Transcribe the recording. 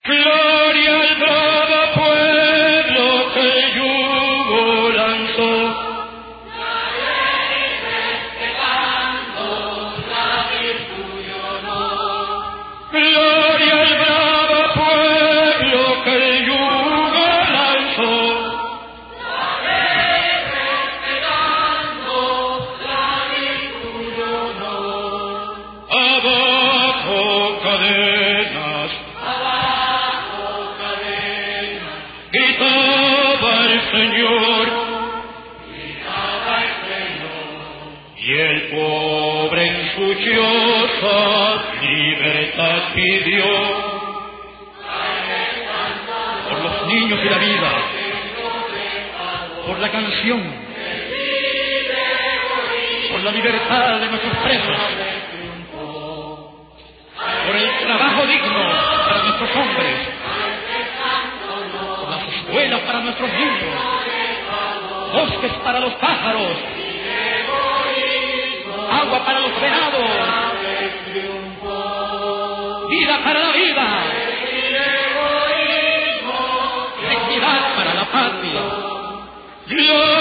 Gloria al bravo pueblo que el yugo lanzó. Gloria al bravo pueblo que el yugo lanzó. Abajo cadenas, gritaba el Señor. Y el pobre en su choza libertad pidió. Por los niños y la vida, por la canción, por la libertad de nuestros presos, por el trabajo digno para nuestros hombres, por las escuelas para nuestros niños, bosques para los pájaros, agua para los venados, vida para la vida, dignidad para la patria.